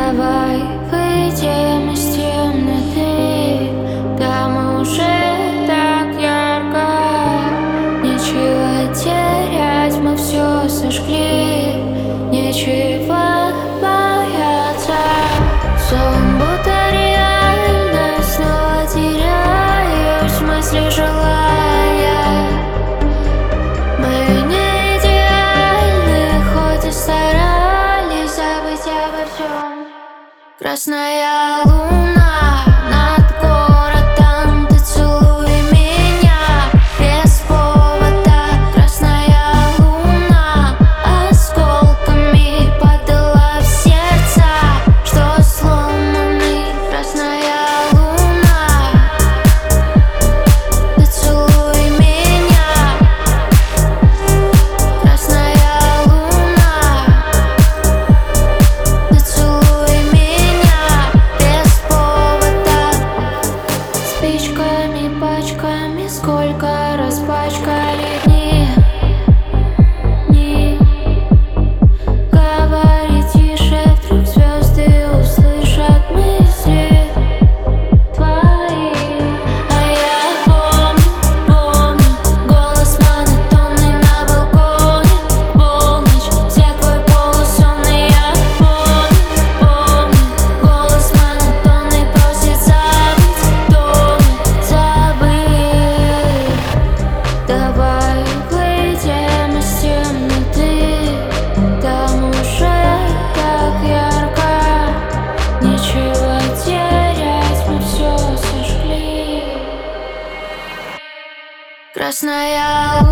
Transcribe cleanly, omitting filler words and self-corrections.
Давай выйдем из темноты, там уже так ярко. Нечего терять, мы все сожгли, нечего бояться. Сон будто реальность, снова теряюсь в мысли, желая. Мы не идеальны, хоть и старались забыть обо всем. Красная луна над городом, ты целуй меня без повода. Красная луна осколками падала в сердца, что сломаны. Красная луна, ты целуй меня. Красная луна, ты целуй меня без повода. Спичками, пачками, сколько распачкали дни. Говори тише, вдруг звезды услышат мысли твои. А я помню голос монотонный на балконе в полночь, взять твой полусонный. Я помню голос монотонный просит забыть в доме, забыть. Давай выйдем из темноты, там уже так ярко. Нечего терять, мы все сожгли. Красная